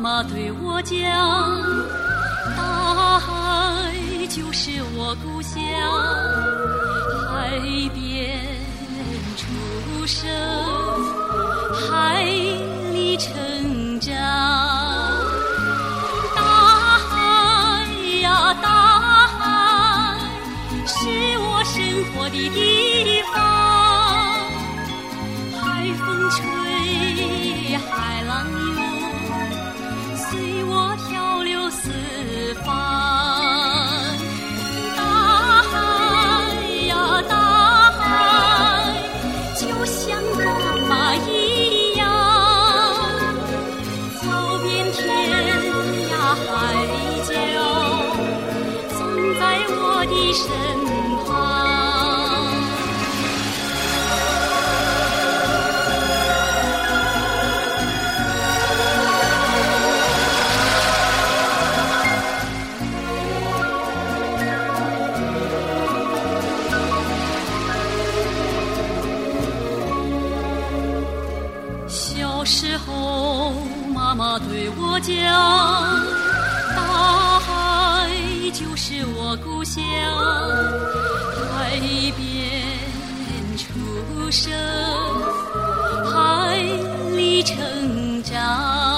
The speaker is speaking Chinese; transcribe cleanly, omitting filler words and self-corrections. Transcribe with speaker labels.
Speaker 1: 妈对我讲，大海就是我故乡，海边出生，海里成长。大海呀大海，是我生活的地方，海风吹，海浪涌，随我漂流四方。大海呀大海，就像妈妈一样，走遍天涯海角，总在我的身旁。小时候，妈妈对我讲，大海就是我故乡，海边出生，海里成长。